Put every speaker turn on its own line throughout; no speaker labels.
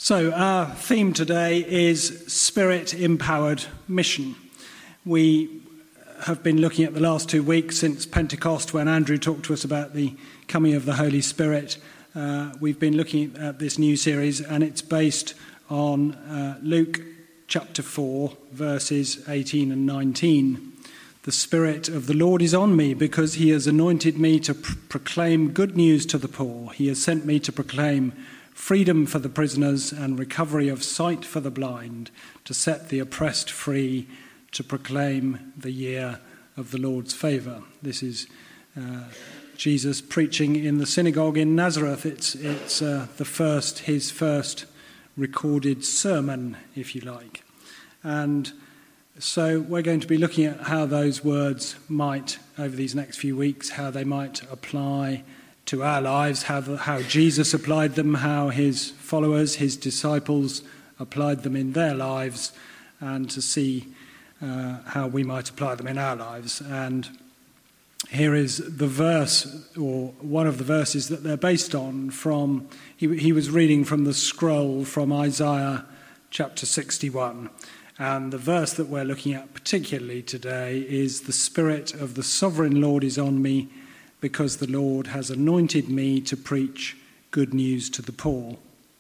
So our theme today is Spirit-Empowered Mission. We have been looking at the last 2 weeks since Pentecost when Andrew talked to us about the coming of the Holy Spirit. We've been looking at this new series and it's based on Luke chapter 4 verses 18 and 19. The Spirit of the Lord is on me because he has anointed me to proclaim good news to the poor. He has sent me to proclaim freedom for the prisoners and recovery of sight for the blind, to set the oppressed free, to proclaim the year of the Lord's favour. This is Jesus preaching in the synagogue in Nazareth. It's his first recorded sermon, if you like. And so we're going to be looking at how those words might, over these next few weeks, how they might apply to our lives, how Jesus applied them, how his followers, his disciples applied them in their lives, and to see how we might apply them in our lives. And here is the verse, or one of the verses that they're based on from, he was reading from the scroll from Isaiah chapter 61. And the verse that we're looking at particularly today is, "The Spirit of the Sovereign Lord is on me, because the Lord has anointed me to preach good news to the poor."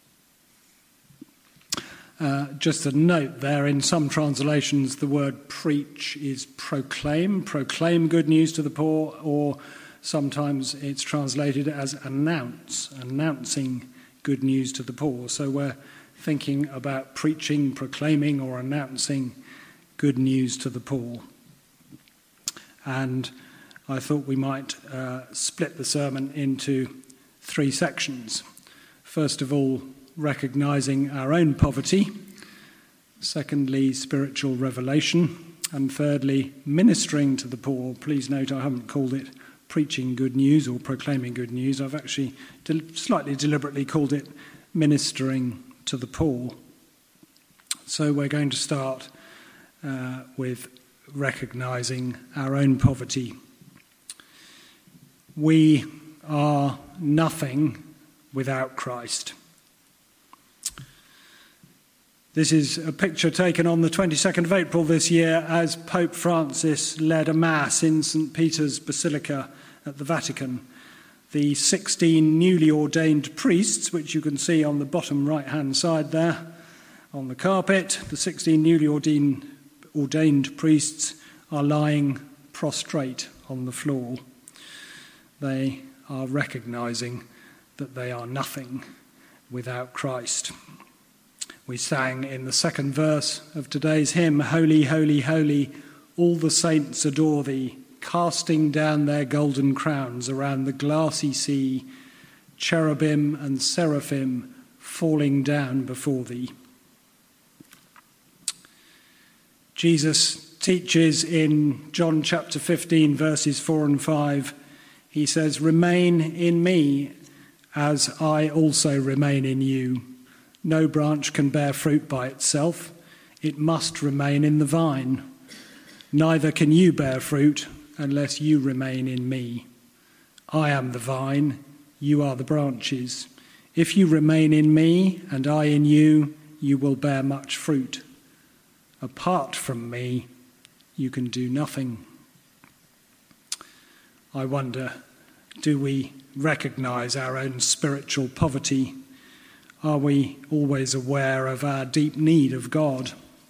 Just a note there, in some translations the word preach is proclaim good news to the poor, or sometimes it's translated as announcing good news to the poor. So we're thinking about preaching, proclaiming, or announcing good news to the poor. And I thought we might split the sermon into 3 sections. First of all, recognising our own poverty. Secondly, spiritual revelation. And thirdly, ministering to the poor. Please note I haven't called it preaching good news or proclaiming good news. I've actually slightly deliberately called it ministering to the poor. So we're going to start with recognising our own poverty. We are nothing without Christ. This is a picture taken on the 22nd of April this year as Pope Francis led a Mass in St. Peter's Basilica at the Vatican. The 16 newly ordained priests, which you can see on the bottom right-hand side there on the carpet, the 16 newly ordained priests are lying prostrate on the floor. They are recognising that they are nothing without Christ. We sang in the second verse of today's hymn, "Holy, holy, holy, all the saints adore thee, casting down their golden crowns around the glassy sea, cherubim and seraphim falling down before thee." Jesus teaches in John chapter 15, verses 4 and 5, he says, "Remain in me as I also remain in you. No branch can bear fruit by itself. It must remain in the vine. Neither can you bear fruit unless you remain in me. I am the vine, you are the branches. If you remain in me and I in you, you will bear much fruit. Apart from me, you can do nothing." I wonder, do we recognise our own spiritual poverty? Are we always aware of our deep need of God?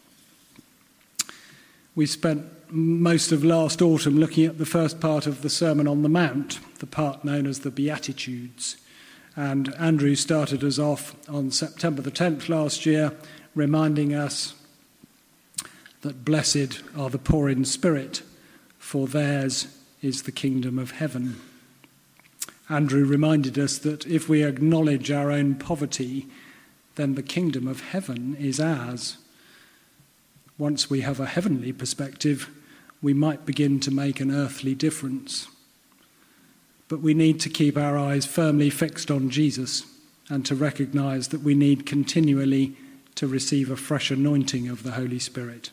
We spent most of last autumn looking at the first part of the Sermon on the Mount, the part known as the Beatitudes. And Andrew started us off on September the 10th last year, reminding us that blessed are the poor in spirit, for theirs is the kingdom of heaven. Andrew reminded us that if we acknowledge our own poverty, then the kingdom of heaven is ours. Once we have a heavenly perspective, we might begin to make an earthly difference. But we need to keep our eyes firmly fixed on Jesus and to recognise that we need continually to receive a fresh anointing of the Holy Spirit.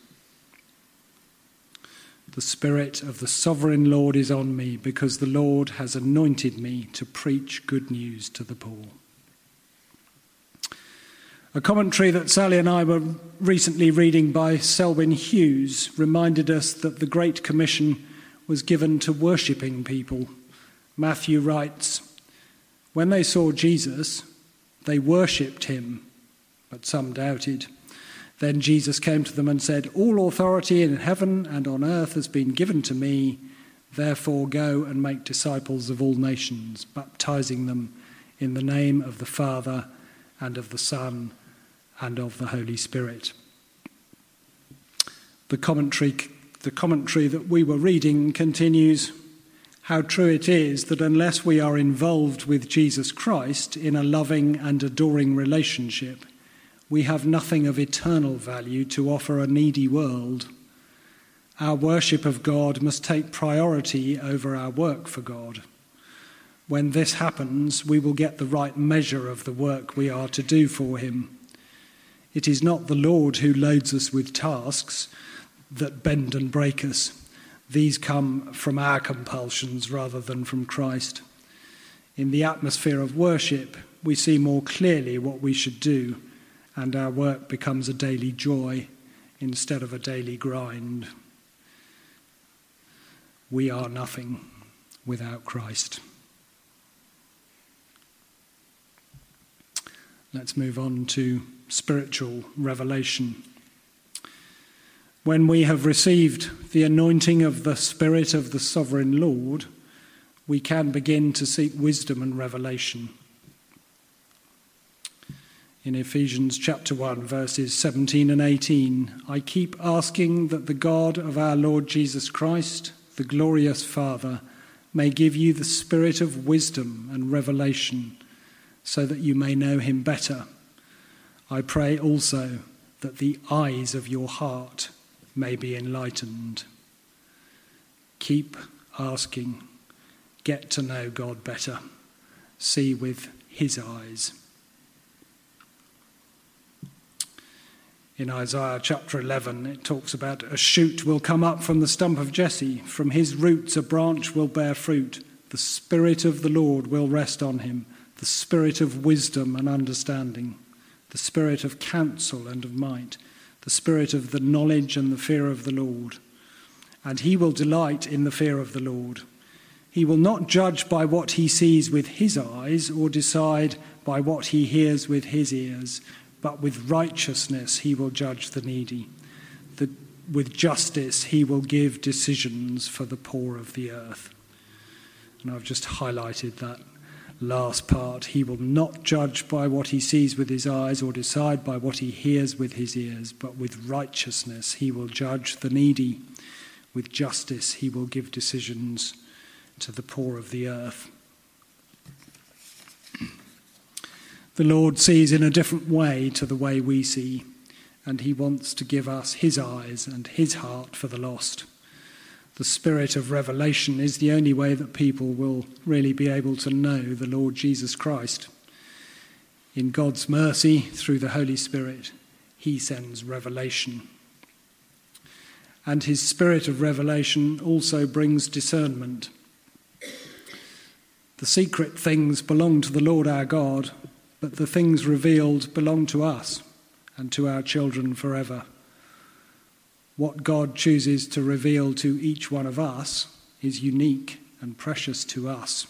"The Spirit of the Sovereign Lord is on me, because the Lord has anointed me to preach good news to the poor." A commentary that Sally and I were recently reading by Selwyn Hughes reminded us that the Great Commission was given to worshipping people. Matthew writes, "When they saw Jesus, they worshipped him, but some doubted. Then Jesus came to them and said, 'All authority in heaven and on earth has been given to me. Therefore go and make disciples of all nations, baptizing them in the name of the Father and of the Son and of the Holy Spirit.'" The commentary that we were reading continues, "How true it is that unless we are involved with Jesus Christ in a loving and adoring relationship, we have nothing of eternal value to offer a needy world. Our worship of God must take priority over our work for God. When this happens, we will get the right measure of the work we are to do for him. It is not the Lord who loads us with tasks that bend and break us. These come from our compulsions rather than from Christ. In the atmosphere of worship, we see more clearly what we should do, and our work becomes a daily joy instead of a daily grind. We are nothing without Christ." Let's move on to spiritual revelation. When we have received the anointing of the Spirit of the Sovereign Lord, we can begin to seek wisdom and revelation. In Ephesians chapter 1, verses 17 and 18, "I keep asking that the God of our Lord Jesus Christ, the glorious Father, may give you the spirit of wisdom and revelation, so that you may know him better. I pray also that the eyes of your heart may be enlightened." Keep asking. Get to know God better. See with his eyes. In Isaiah chapter 11, it talks about a shoot will come up from the stump of Jesse. From his roots a branch will bear fruit. The Spirit of the Lord will rest on him, the Spirit of wisdom and understanding, the Spirit of counsel and of might, the Spirit of the knowledge and the fear of the Lord. And he will delight in the fear of the Lord. He will not judge by what he sees with his eyes or decide by what he hears with his ears, but with righteousness he will judge the needy. With justice he will give decisions for the poor of the earth. And I've just highlighted that last part. He will not judge by what he sees with his eyes or decide by what he hears with his ears, but with righteousness he will judge the needy. With justice he will give decisions to the poor of the earth. The Lord sees in a different way to the way we see, and he wants to give us his eyes and his heart for the lost. The spirit of revelation is the only way that people will really be able to know the Lord Jesus Christ. In God's mercy, through the Holy Spirit, he sends revelation. And his spirit of revelation also brings discernment. The secret things belong to the Lord our God, but the things revealed belong to us and to our children forever. What God chooses to reveal to each one of us is unique and precious to us.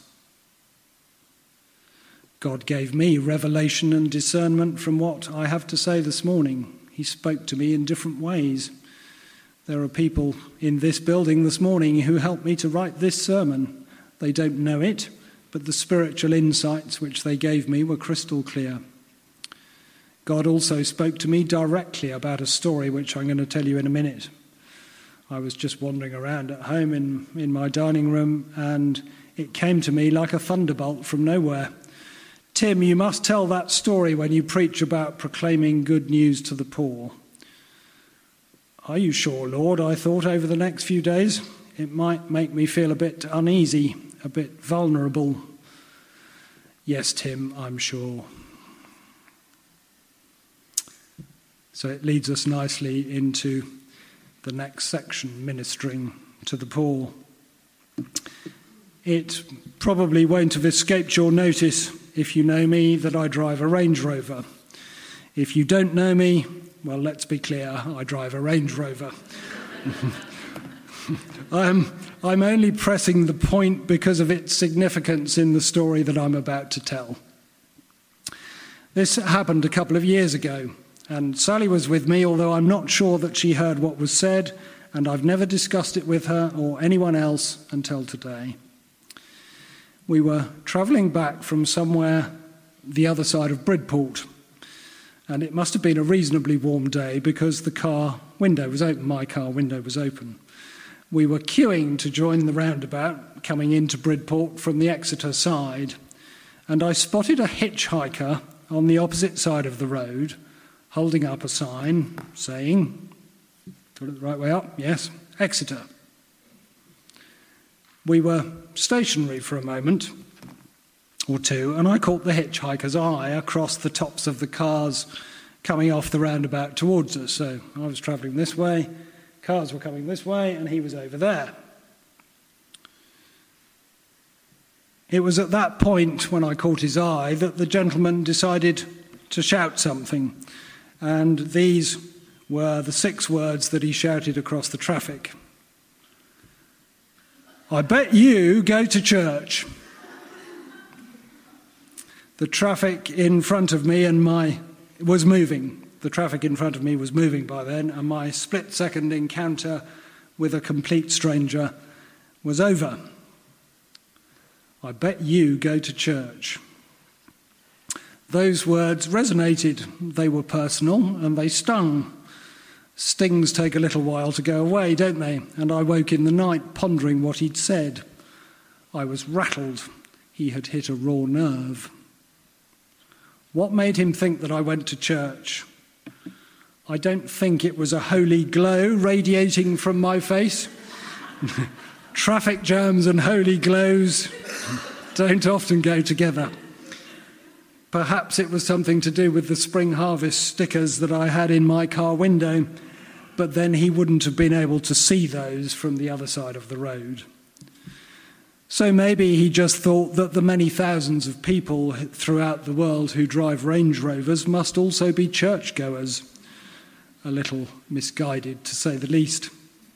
God gave me revelation and discernment from what I have to say this morning. He spoke to me in different ways. There are people in this building this morning who helped me to write this sermon. They don't know it, but the spiritual insights which they gave me were crystal clear. God also spoke to me directly about a story which I'm going to tell you in a minute. I was just wandering around at home in my dining room, and it came to me like a thunderbolt from nowhere. "Tim, you must tell that story when you preach about proclaiming good news to the poor." "Are you sure, Lord?" I thought over the next few days. It might make me feel a bit uneasy, a bit vulnerable. "Yes, Tim, I'm sure." So it leads us nicely into the next section, ministering to the poor. It probably won't have escaped your notice, if you know me, that I drive a Range Rover. If you don't know me, well, let's be clear, I drive a Range Rover. I'm only pressing the point because of its significance in the story that I'm about to tell. This happened a couple of years ago, and Sally was with me, although I'm not sure that she heard what was said, and I've never discussed it with her or anyone else until today. We were travelling back from somewhere the other side of Bridport, and it must have been a reasonably warm day because the car window was open, my car window was open. We were queuing to join the roundabout coming into Bridport from the Exeter side, and I spotted a hitchhiker on the opposite side of the road holding up a sign saying, got it the right way up? Yes, Exeter. We were stationary for a moment or two, and I caught the hitchhiker's eye across the tops of the cars coming off the roundabout towards us. So I was travelling this way, cars were coming this way, and he was over there. It was at that point, when I caught his eye, that the gentleman decided to shout something, and these were the 6 words that he shouted across the traffic. I bet you go to church. The traffic in front of me was moving. The traffic in front of me was moving by then, and my split-second encounter with a complete stranger was over. I bet you go to church. Those words resonated. They were personal, and they stung. Stings take a little while to go away, don't they? And I woke in the night pondering what he'd said. I was rattled. He had hit a raw nerve. What made him think that I went to church? I don't think it was a holy glow radiating from my face. Traffic jams and holy glows don't often go together. Perhaps it was something to do with the Spring Harvest stickers that I had in my car window, but then he wouldn't have been able to see those from the other side of the road. So maybe he just thought that the many thousands of people throughout the world who drive Range Rovers must also be churchgoers. A little misguided, to say the least.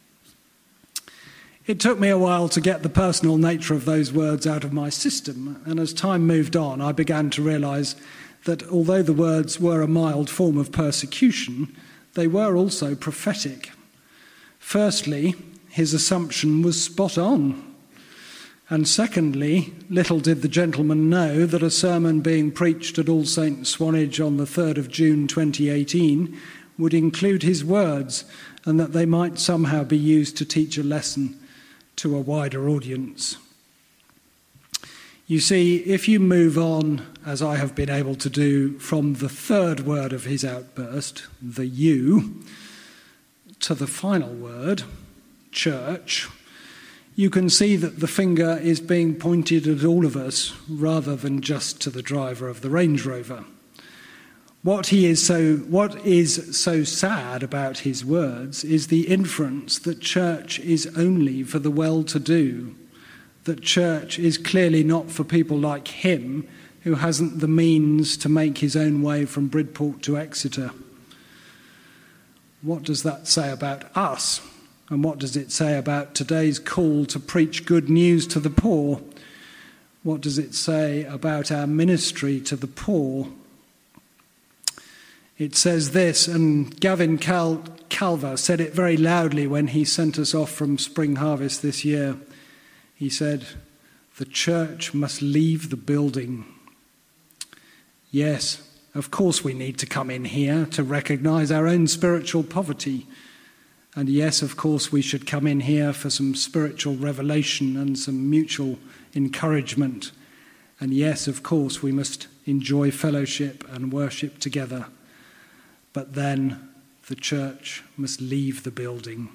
It took me a while to get the personal nature of those words out of my system, and as time moved on, I began to realise that although the words were a mild form of persecution, they were also prophetic. Firstly, his assumption was spot on. And secondly, little did the gentleman know that a sermon being preached at All Saints Swanage on the 3rd of June 2018 would include his words, and that they might somehow be used to teach a lesson to a wider audience. You see, if you move on, as I have been able to do, from the 3rd word of his outburst, the you, to the final word, church, you can see that the finger is being pointed at all of us rather than just to the driver of the Range Rover. What is so sad about his words is the inference that church is only for the well-to-do, that church is clearly not for people like him who hasn't the means to make his own way from Bridport to Exeter. What does that say about us? And what does it say about today's call to preach good news to the poor? What does it say about our ministry to the poor? It says this, and Gavin Calver said it very loudly when he sent us off from Spring Harvest this year. He said, "The church must leave the building." Yes, of course we need to come in here to recognise our own spiritual poverty. And yes, of course we should come in here for some spiritual revelation and some mutual encouragement. And yes, of course we must enjoy fellowship and worship together. But then the church must leave the building.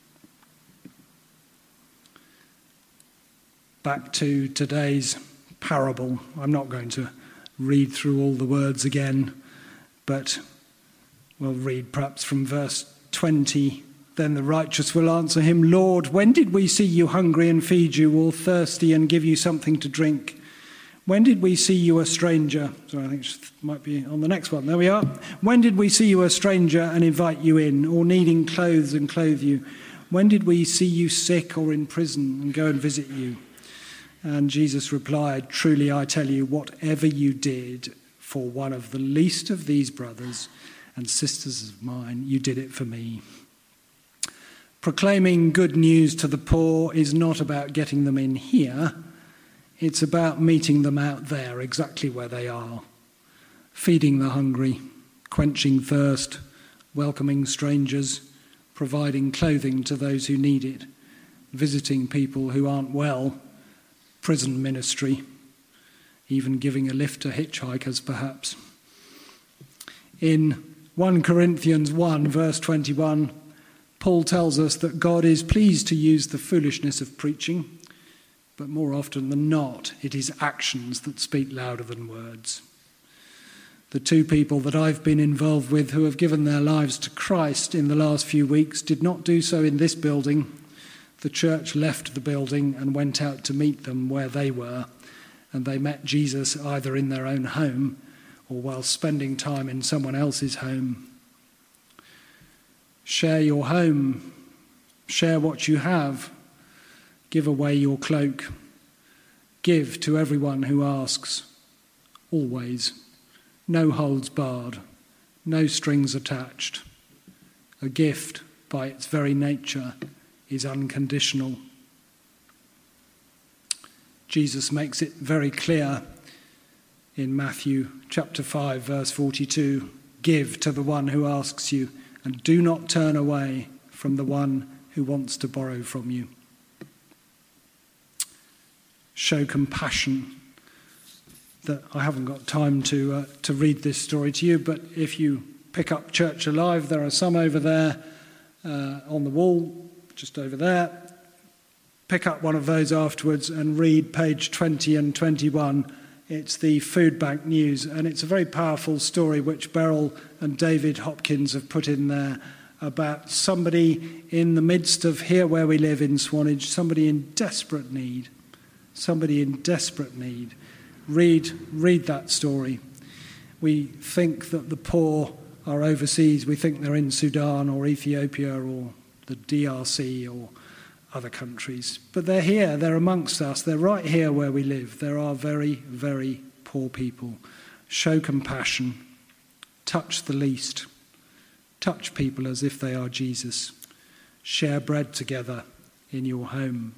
Back to today's parable. I'm not going to read through all the words again, but we'll read perhaps from verse 20. Then the righteous will answer him, "Lord, when did we see you hungry and feed you, or thirsty and give you something to drink? When did we see you a stranger? Sorry, I think it might be on the next one. There we are. When did we see you a stranger and invite you in, or needing clothes and clothe you? When did we see you sick or in prison and go and visit you? And Jesus replied, truly I tell you, whatever you did for one of the least of these brothers and sisters of mine, you did it for me. Proclaiming good news to the poor is not about getting them in here. It's about meeting them out there, exactly where they are. Feeding the hungry, quenching thirst, welcoming strangers, providing clothing to those who need it, visiting people who aren't well, prison ministry, even giving a lift to hitchhikers perhaps. In 1 Corinthians 1 verse 21, Paul tells us that God is pleased to use the foolishness of preaching, but more often than not, it is actions that speak louder than words. The two people that I've been involved with who have given their lives to Christ in the last few weeks did not do so in this building. The church left the building and went out to meet them where they were, and they met Jesus either in their own home or while spending time in someone else's home. Share your home. Share what you have. Give away your cloak. Give to everyone who asks. Always. No holds barred. No strings attached. A gift, by its very nature, is unconditional. Jesus makes it very clear in Matthew chapter 5, verse 42. Give to the one who asks you, and do not turn away from the one who wants to borrow from you. Show compassion. That I haven't got time to read this story to you, but if you pick up Church Alive, there are some over there on the wall, just over there. Pick up one of those afterwards and read page 20 and 21. It's the food bank news, and it's a very powerful story which Beryl and David Hopkins have put in there about somebody in the midst of here where we live in Swanage, somebody in desperate need. Somebody in desperate need. Read that story. We think that the poor are overseas. We think they're in Sudan or Ethiopia or the DRC or other countries. But they're here. They're amongst us. They're right here where we live. There are very, very poor people. Show compassion. Touch the least. Touch people as if they are Jesus. Share bread together in your home.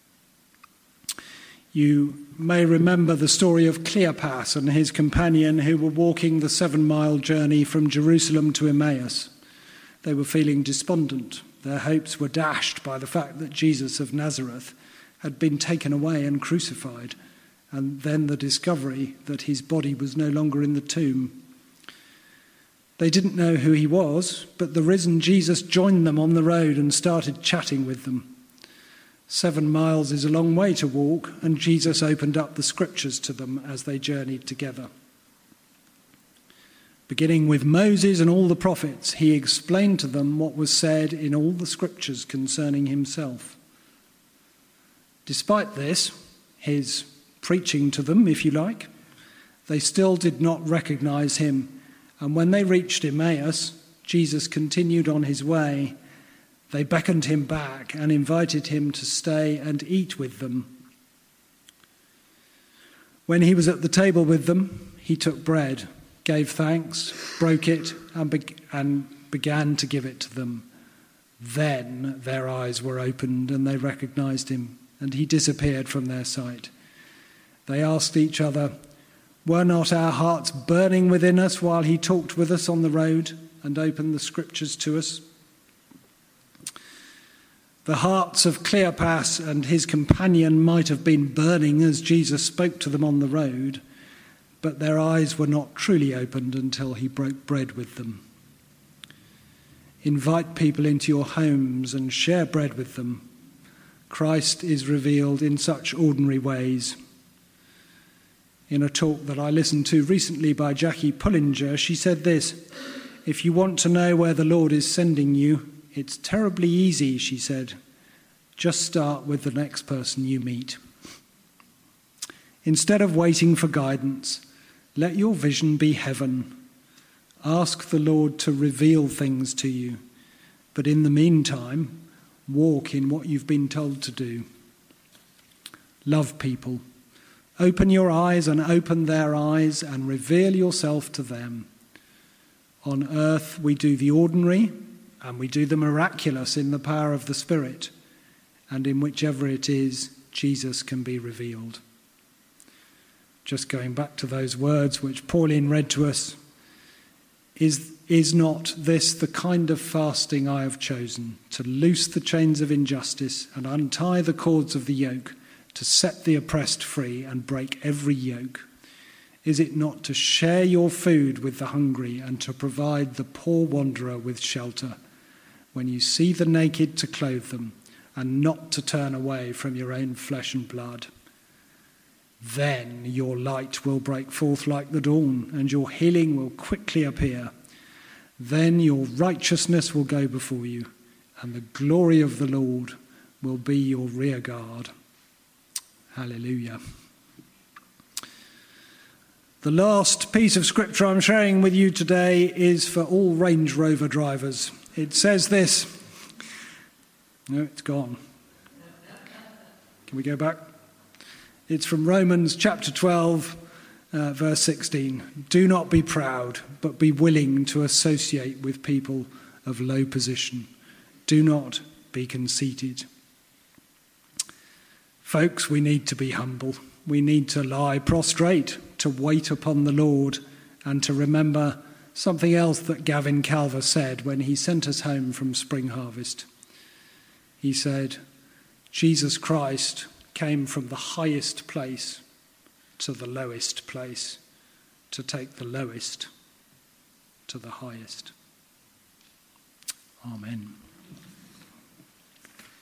You may remember the story of Cleopas and his companion who were walking the 7-mile journey from Jerusalem to Emmaus. They were feeling despondent. Their hopes were dashed by the fact that Jesus of Nazareth had been taken away and crucified, and then the discovery that his body was no longer in the tomb. They didn't know who he was, but the risen Jesus joined them on the road and started chatting with them. 7 miles is a long way to walk, and Jesus opened up the scriptures to them as they journeyed together. Beginning with Moses and all the prophets, he explained to them what was said in all the scriptures concerning himself. Despite this, his preaching to them, if you like, they still did not recognize him. And when they reached Emmaus, Jesus continued on his way. They beckoned him back and invited him to stay and eat with them. When he was at the table with them, he took bread, gave thanks, broke it, and began to give it to them. Then their eyes were opened and they recognized him, and he disappeared from their sight. They asked each other, "Were not our hearts burning within us while he talked with us on the road and opened the scriptures to us?" The hearts of Cleopas and his companion might have been burning as Jesus spoke to them on the road, but their eyes were not truly opened until he broke bread with them. Invite people into your homes and share bread with them. Christ is revealed in such ordinary ways. In a talk that I listened to recently by Jackie Pullinger, she said this: "If you want to know where the Lord is sending you, it's terribly easy," she said. "Just start with the next person you meet." Instead of waiting for guidance, let your vision be heaven. Ask the Lord to reveal things to you, but in the meantime, walk in what you've been told to do. Love people. Open your eyes and open their eyes and reveal yourself to them. On earth we do the ordinary and we do the miraculous in the power of the Spirit, and in whichever it is, Jesus can be revealed. Just going back to those words which Pauline read to us, is not this the kind of fasting I have chosen, to loose the chains of injustice and untie the cords of the yoke, to set the oppressed free and break every yoke? Is it not to share your food with the hungry and to provide the poor wanderer with shelter? When you see the naked, to clothe them, and not to turn away from your own flesh and blood. Then your light will break forth like the dawn, and your healing will quickly appear. Then your righteousness will go before you, and the glory of the Lord will be your rear guard. Hallelujah. The last piece of scripture I'm sharing with you today is for all Range Rover drivers. It says this. No, it's gone. Can we go back? It's from Romans chapter 12, verse 16. Do not be proud, but be willing to associate with people of low position. Do not be conceited. Folks, we need to be humble. We need to lie prostrate, to wait upon the Lord, and to remember something else that Gavin Calver said when he sent us home from Spring Harvest. He said, Jesus Christ came from the highest place to the lowest place to take the lowest to the highest. Amen.